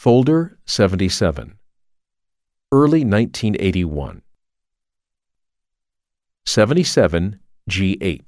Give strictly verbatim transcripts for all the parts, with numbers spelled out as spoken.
Folder seventy-seven. Early nineteen eighty-one. seventy-seven G eight.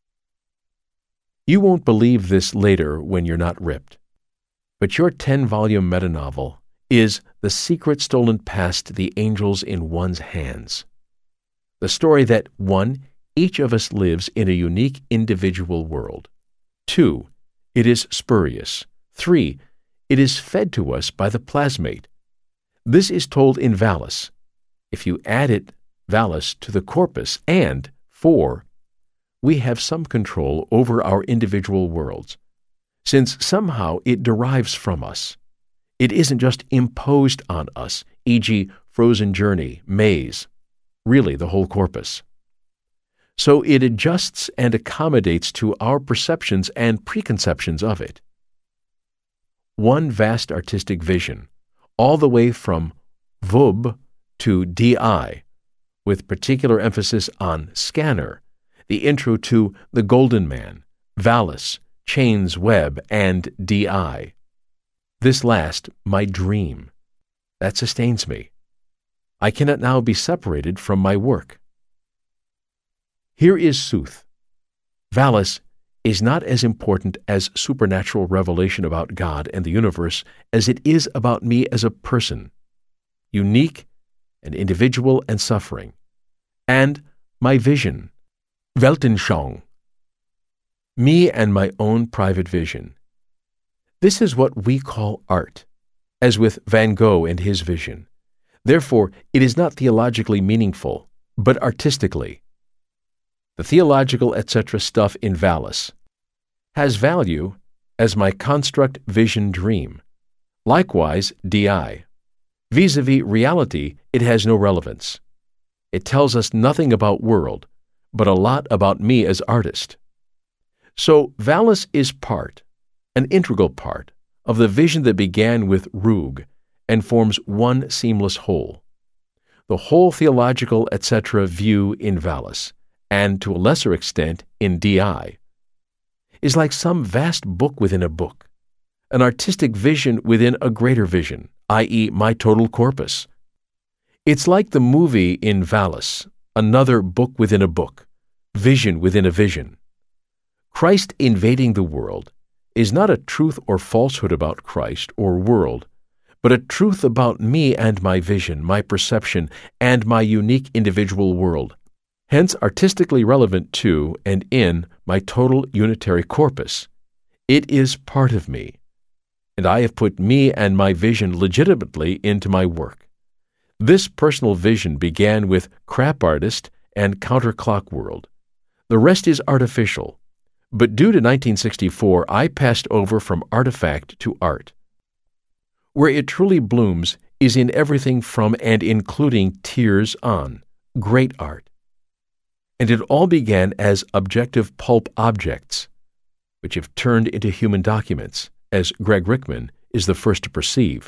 You won't believe this later when you're not ripped, but your ten-volume metanovel is The Secret Stolen Past the Angels in One's Hands. The story that, one, each of us lives in a unique individual world. Two, it is spurious. Three, it is fed to us by the plasmate. This is told in Valis. If you add it, Valis, to the corpus, and, four, we have some control over our individual worlds, since somehow it derives from us. It isn't just imposed on us, for example, Frozen Journey, Maze, really the whole corpus. So it adjusts and accommodates to our perceptions and preconceptions of it. One vast artistic vision, all the way from V U B to D I, with particular emphasis on Scanner, the intro to The Golden Man, Valis, Chain's Web, and D I. This last, my dream. That sustains me. I cannot now be separated from my work. Here is Sooth. Valis is not as important as supernatural revelation about God and the universe as it is about me as a person, unique and individual and suffering, and my vision, Weltanschauung, me and my own private vision. This is what we call art, as with Van Gogh and his vision. Therefore, it is not theologically meaningful, but artistically. The theological et cetera stuff in Valis has value as my construct vision dream. Likewise, D I. Vis-a-vis reality, it has no relevance. It tells us nothing about world, but a lot about me as artist. So Valis is part, an integral part, of the vision that began with Rug and forms one seamless whole. The whole theological et cetera view in Valis, and to a lesser extent in D I, is like some vast book within a book, an artistic vision within a greater vision, that is my total corpus. It's like the movie in Valis, another book within a book, vision within a vision. Christ invading the world is not a truth or falsehood about Christ or world, but a truth about me and my vision, my perception, and my unique individual world, hence artistically relevant to and in my total unitary corpus. It is part of me, and I have put me and my vision legitimately into my work. This personal vision began with Crap Artist and Counterclock World. The rest is artificial, but due to nineteen sixty-four, I passed over from artifact to art. Where it truly blooms is in everything from and including Tears on, great art. And it all began as objective pulp objects, which have turned into human documents, as Greg Rickman is the first to perceive.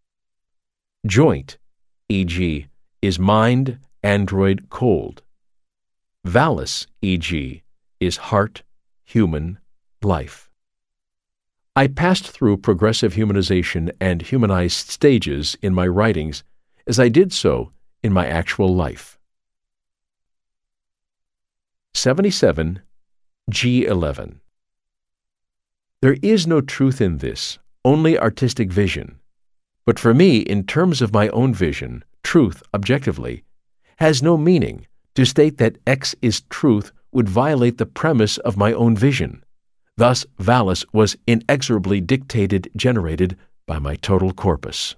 Joint, for example, is mind, android, cold. Valis, for example, is heart, human, life. I passed through progressive humanization and humanized stages in my writings as I did so in my actual life. seventy-seven G eleven. There is no truth in this, only artistic vision. But for me, in terms of my own vision, truth, objectively, has no meaning. To state that X is truth would violate the premise of my own vision. Thus, Valis was inexorably dictated, generated by my total corpus.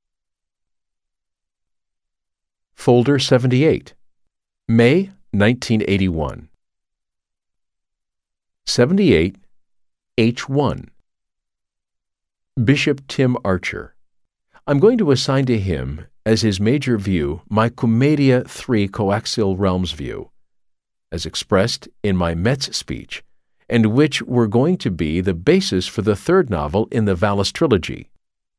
Folder seventy-eight. May nineteen eighty-one. seventy-eight H one. Bishop Tim Archer. I'm going to assign to him, as his major view, my Commedia three coaxial realms view, as expressed in my Metz speech, and which were going to be the basis for the third novel in the Valis trilogy.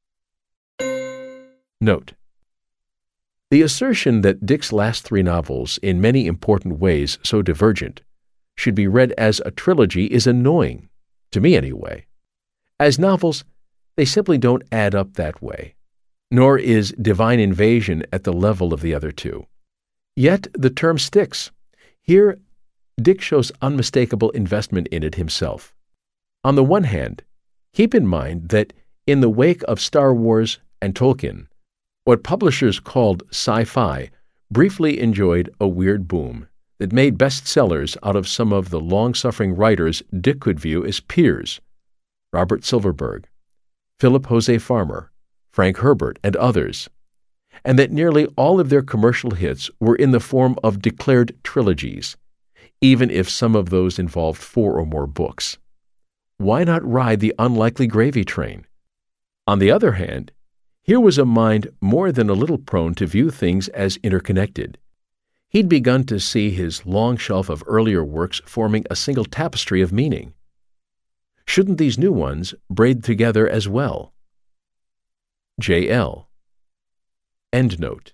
Note: the assertion that Dick's last three novels, in many important ways so divergent, should be read as a trilogy is annoying, to me anyway. As novels, They simply don't add up that way, nor is divine invasion at the level of the other two. Yet the term sticks. Here, Dick shows unmistakable investment in it himself. On the one hand, keep in mind that in the wake of Star Wars and Tolkien, what publishers called sci-fi briefly enjoyed a weird boom that made bestsellers out of some of the long-suffering writers Dick could view as peers: Robert Silverberg, Philip Jose Farmer, Frank Herbert, and others, and that nearly all of their commercial hits were in the form of declared trilogies, even if some of those involved four or more books. Why not ride the unlikely gravy train? On the other hand, here was a mind more than a little prone to view things as interconnected. He'd begun to see his long shelf of earlier works forming a single tapestry of meaning. Shouldn't these new ones braid together as well? J L. Endnote.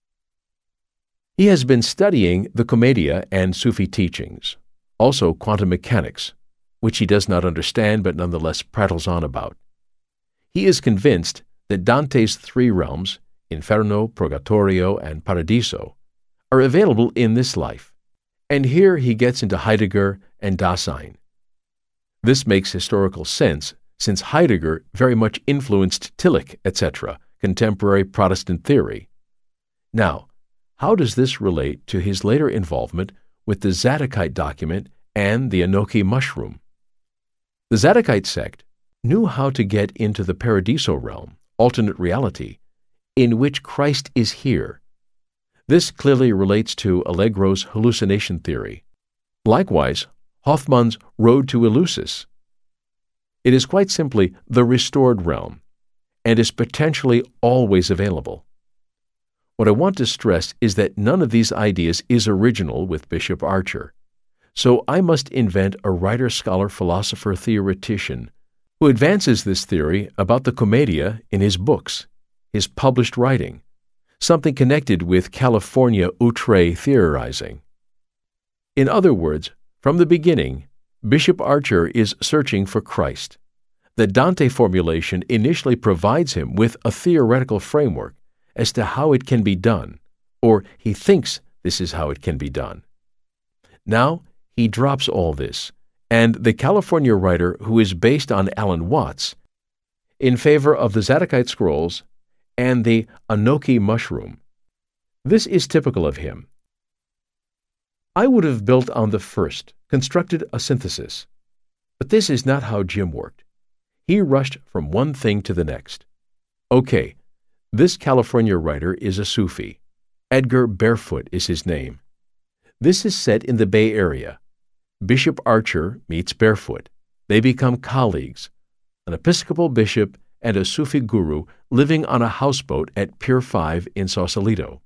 He has been studying the Commedia and Sufi teachings, also quantum mechanics, which he does not understand but nonetheless prattles on about. He is convinced that Dante's three realms, Inferno, Purgatorio, and Paradiso, are available in this life, and here he gets into Heidegger and Dasein. This makes historical sense, since Heidegger very much influenced Tillich, et cetera, contemporary Protestant theory. Now, how does this relate to his later involvement with the Zadokite document and the Enochi mushroom? The Zadokite sect knew how to get into the Paradiso realm, alternate reality, in which Christ is here. This clearly relates to Allegro's hallucination theory. Likewise, Hoffmann's Road to Eleusis. It is quite simply the restored realm, and is potentially always available. What I want to stress is that none of these ideas is original with Bishop Archer, so I must invent a writer-scholar-philosopher-theoretician who advances this theory about the Commedia in his books, his published writing, something connected with California outre theorizing. In other words, from the beginning, Bishop Archer is searching for Christ. The Dante formulation initially provides him with a theoretical framework as to how it can be done, or he thinks this is how it can be done. Now, he drops all this, and the California writer who is based on Alan Watts, in favor of the Zadokite scrolls and the Enochi mushroom. This is typical of him. I would have built on the first, constructed a synthesis. But this is not how Jim worked. He rushed from one thing to the next. Okay, this California writer is a Sufi. Edgar Barefoot is his name. This is set in the Bay Area. Bishop Archer meets Barefoot. They become colleagues, an Episcopal bishop and a Sufi guru living on a houseboat at Pier five in Sausalito.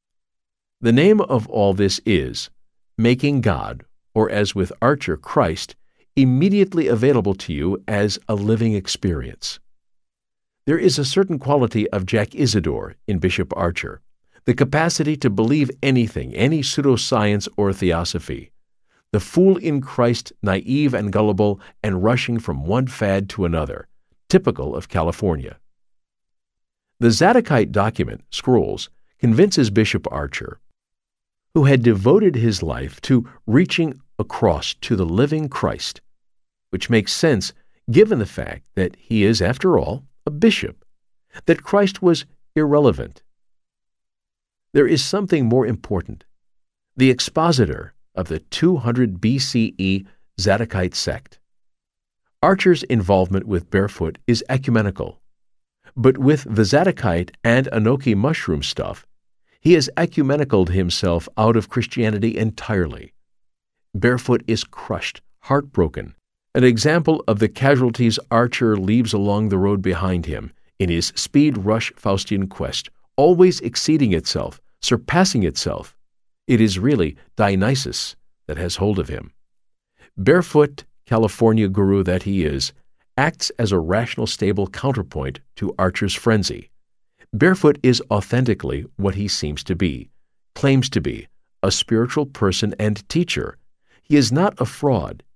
The name of all this is Making God, or as with Archer, Christ, immediately available to you as a living experience. There is a certain quality of Jack Isidore in Bishop Archer, the capacity to believe anything, any pseudoscience or theosophy, the fool in Christ, naive and gullible and rushing from one fad to another, typical of California. The Zadokite document, Scrolls, convinces Bishop Archer, who had devoted his life to reaching across to the living Christ, which makes sense given the fact that he is, after all, a bishop, that Christ was irrelevant. There is something more important. The expositor of the two hundred B C E Zadokite sect. Archer's involvement with Barefoot is ecumenical, but with the Zadokite and Enochi mushroom stuff, he has ecumenicaled himself out of Christianity entirely. Barefoot is crushed, heartbroken, an example of the casualties Archer leaves along the road behind him in his speed-rush Faustian quest, always exceeding itself, surpassing itself. It is really Dionysus that has hold of him. Barefoot, California guru that he is, acts as a rational, stable counterpoint to Archer's frenzy. Barefoot is authentically what he seems to be, claims to be, a spiritual person and teacher. He is not a fraud.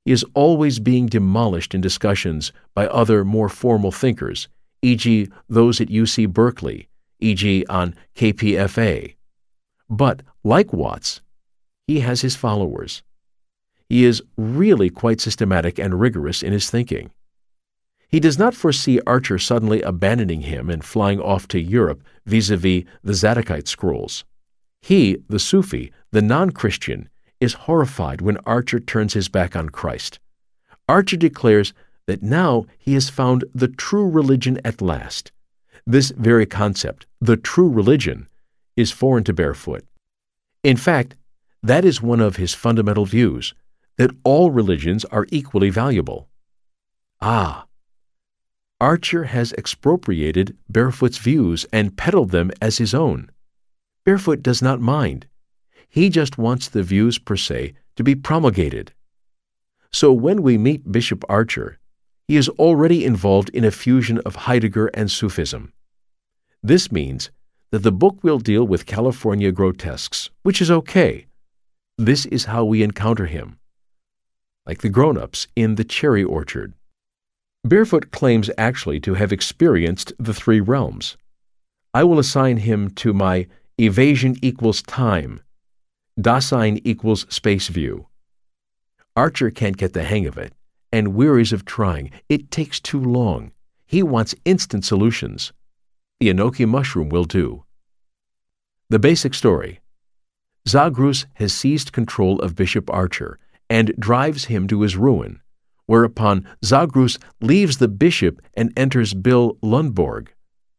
he is always being demolished in discussions by other more formal thinkers, for example those at U C Berkeley, for example on K P F A. But, like Watts, he has his followers. He is really quite systematic and rigorous in his thinking. He does not foresee Archer suddenly abandoning him and flying off to Europe vis-a-vis the Zadokite scrolls. He, the Sufi, the non-Christian, is horrified when Archer turns his back on Christ. Archer declares that now he has found the true religion at last. This very concept, the true religion, is foreign to Barefoot. In fact, that is one of his fundamental views, that all religions are equally valuable. Ah! Archer has expropriated Barefoot's views and peddled them as his own. Barefoot does not mind. He just wants the views per se to be promulgated. So when we meet Bishop Archer, he is already involved in a fusion of Heidegger and Sufism. This means that the book will deal with California grotesques, which is okay. This is how we encounter him, like the grown-ups in The Cherry Orchard. Barefoot claims actually to have experienced the three realms. I will assign him to my evasion equals time, Dasein equals space view. Archer can't get the hang of it and wearies of trying. It takes too long. He wants instant solutions. The Enoki mushroom will do. The basic story. Zagrus has seized control of Bishop Archer and drives him to his ruin, whereupon Zagrus leaves the bishop and enters Bill Lundborg.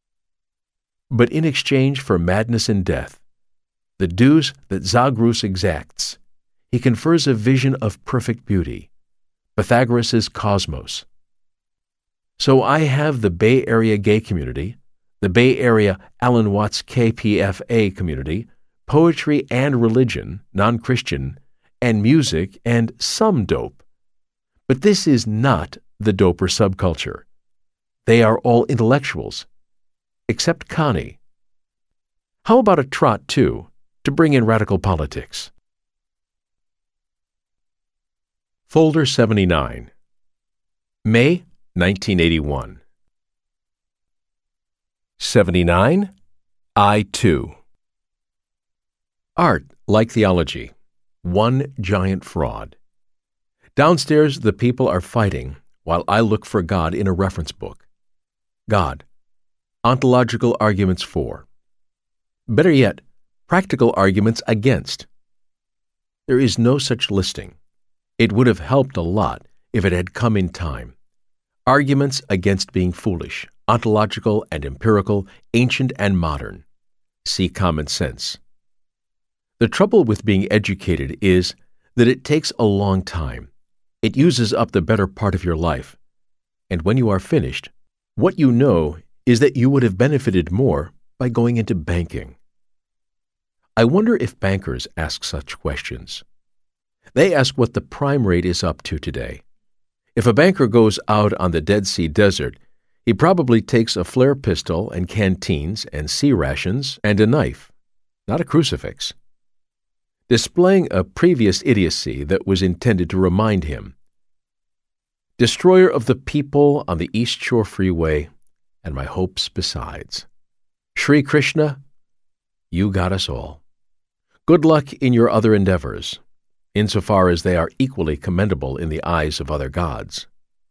But in exchange for madness and death, the dues that Zagrus exacts, he confers a vision of perfect beauty, Pythagoras' cosmos. So I have the Bay Area gay community, the Bay Area Alan Watts K P F A community, poetry and religion, non-Christian, and music, and some dope. But this is not the doper subculture. They are all intellectuals, except Connie. How about a trot, too, to bring in radical politics? Folder seventy-nine, May nineteen eighty-one. seventy-nine, I two. Art, like theology, one giant fraud. Downstairs, the people are fighting while I look for God in a reference book. God. Ontological arguments for. Better yet, practical arguments against. There is no such listing. It would have helped a lot if it had come in time. Arguments against being foolish, ontological and empirical, ancient and modern. See common sense. The trouble with being educated is that it takes a long time. It uses up the better part of your life. And when you are finished, what you know is that you would have benefited more by going into banking. I wonder if bankers ask such questions. They ask what the prime rate is up to today. If a banker goes out on the Dead Sea Desert, he probably takes a flare pistol and canteens and sea rations and a knife, not a crucifix. Displaying a previous idiocy that was intended to remind him. Destroyer of the people on the East Shore Freeway, and my hopes besides. Sri Krishna, you got us all. Good luck in your other endeavors, insofar as they are equally commendable in the eyes of other gods.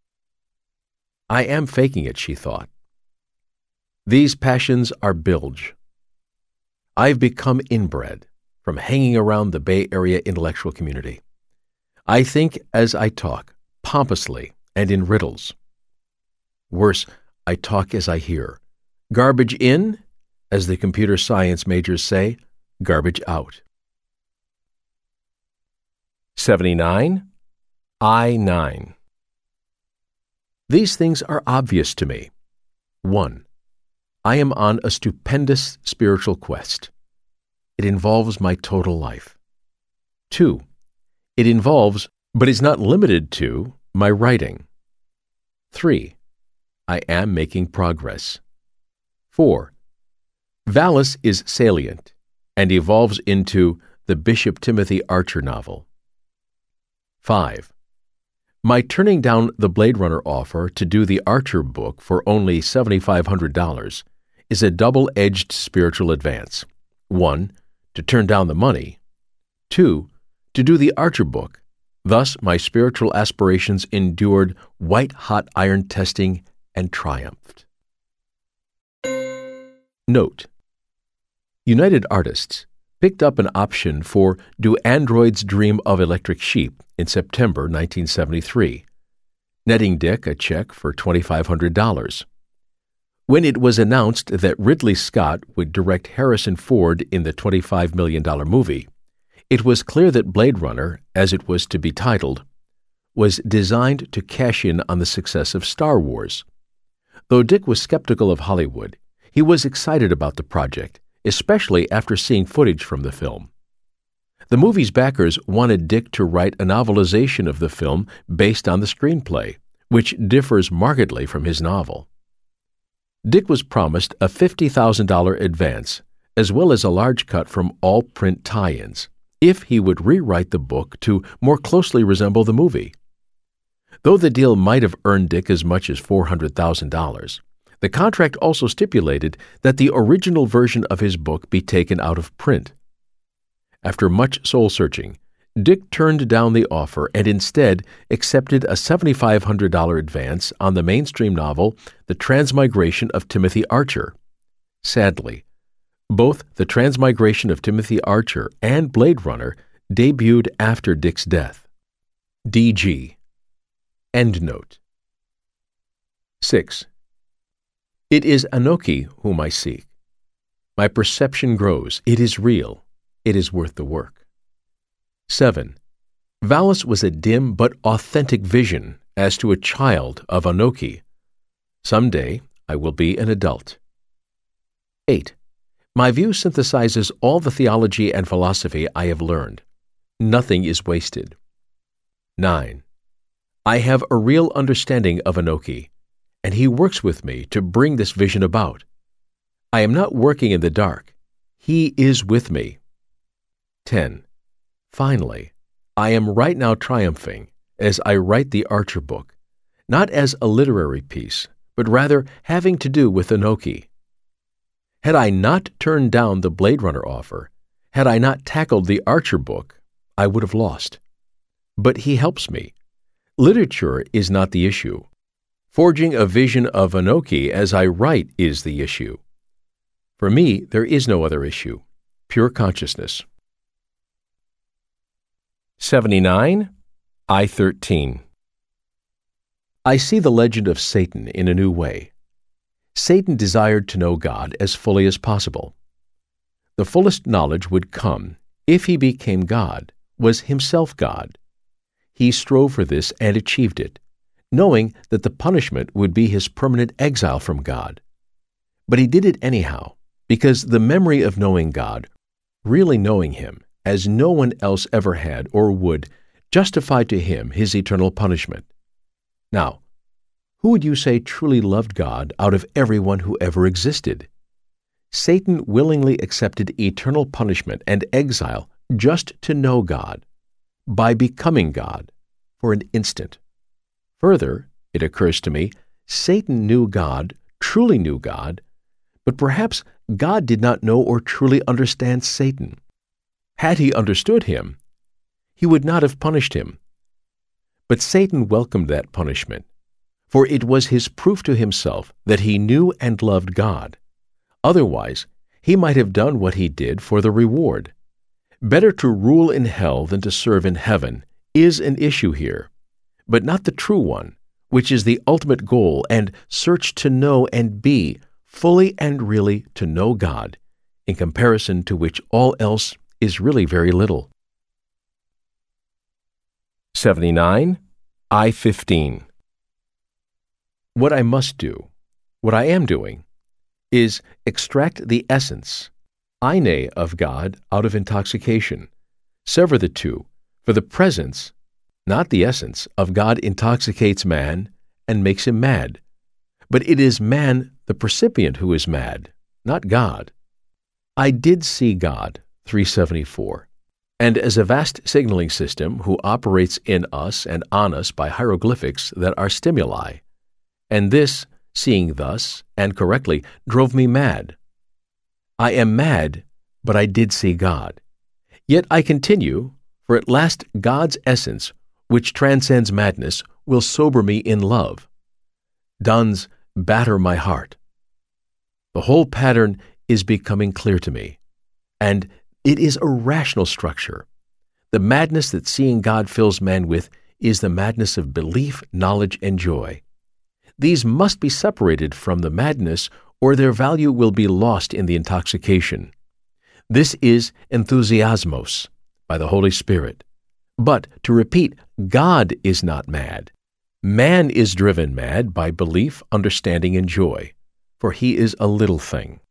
I am faking it, she thought. These passions are bilge. I've become inbred from hanging around the Bay Area intellectual community. I think as I talk, pompously and in riddles. Worse, I talk as I hear. Garbage in, as the computer science majors say, garbage out. seventy-nine, I nine. These things are obvious to me. One, I am on a stupendous spiritual quest. It involves my total life. Two, it involves, but is not limited to, my writing. Three, I am making progress. Four, Valis is salient and evolves into the Bishop Timothy Archer novel. Five, My turning down the Blade Runner offer to do the Archer book for only seven thousand five hundred dollars is a double-edged spiritual advance. One, to turn down the money. Two, to do the Archer book. Thus, my spiritual aspirations endured white-hot iron testing and triumphed. Note: United Artists picked up an option for Do Androids Dream of Electric Sheep in September nineteen seventy-three, netting Dick a check for two thousand five hundred dollars. When it was announced that Ridley Scott would direct Harrison Ford in the twenty-five million dollars movie, it was clear that Blade Runner, as it was to be titled, was designed to cash in on the success of Star Wars. Though Dick was skeptical of Hollywood, he was excited about the project, especially after seeing footage from the film. The movie's backers wanted Dick to write a novelization of the film based on the screenplay, which differs markedly from his novel. Dick was promised a fifty thousand dollars advance, as well as a large cut from all print tie-ins, if he would rewrite the book to more closely resemble the movie. Though the deal might have earned Dick as much as four hundred thousand dollars, the contract also stipulated that the original version of his book be taken out of print. After much soul-searching, Dick turned down the offer and instead accepted a seven thousand five hundred dollars advance on the mainstream novel The Transmigration of Timothy Archer. Sadly, both The Transmigration of Timothy Archer and Blade Runner debuted after Dick's death. D G. Endnote. six. It is Anokhi whom I seek. My perception grows. It is real. It is worth the work. seven. Valis was a dim but authentic vision as to a child of Anokhi. Someday I will be an adult. eight. My view synthesizes all the theology and philosophy I have learned. Nothing is wasted. nine. I have a real understanding of Anokhi, and he works with me to bring this vision about. I am not working in the dark. He is with me. ten. Finally, I am right now triumphing as I write the Archer book, not as a literary piece, but rather having to do with Anokhi. Had I not turned down the Blade Runner offer, had I not tackled the Archer book, I would have lost. But he helps me. Literature is not the issue. Forging a vision of Anokhi as I write is the issue. For me, there is no other issue. Pure consciousness. seventy-nine. I thirteen. I see the legend of Satan in a new way. Satan desired to know God as fully as possible. The fullest knowledge would come, if he became God, was himself God. He strove for this and achieved it, knowing that the punishment would be his permanent exile from God. But he did it anyhow, because the memory of knowing God, really knowing him, as no one else ever had or would, justified to him his eternal punishment. Now, who would you say truly loved God out of everyone who ever existed? Satan willingly accepted eternal punishment and exile just to know God, by becoming God, for an instant. Further, it occurs to me, Satan knew God, truly knew God, but perhaps God did not know or truly understand Satan. Had he understood him, he would not have punished him. But Satan welcomed that punishment, for it was his proof to himself that he knew and loved God. Otherwise, he might have done what he did for the reward. Better to rule in hell than to serve in heaven is an issue here, but not the true one, which is the ultimate goal and search to know and be, fully and really to know God, in comparison to which all else is really very little. seventy-nine. I fifteen. What I must do, what I am doing, is extract the essence, eine of God out of intoxication, sever the two, for the presence, not the essence, of God intoxicates man and makes him mad. But it is man, the percipient, who is mad, not God. I did see God, three seventy-four. and as a vast signaling system who operates in us and on us by hieroglyphics that are stimuli. And this, seeing thus and correctly, drove me mad. I am mad, but I did see God. Yet I continue, for at last God's essence, which transcends madness, will sober me in love. Duns batter my heart. The whole pattern is becoming clear to me, and it is a rational structure. The madness that seeing God fills man with is the madness of belief, knowledge, and joy. These must be separated from the madness, or their value will be lost in the intoxication. This is enthusiasmos, by the Holy Spirit. But, to repeat, God is not mad. Man is driven mad by belief, understanding, and joy, for he is a little thing.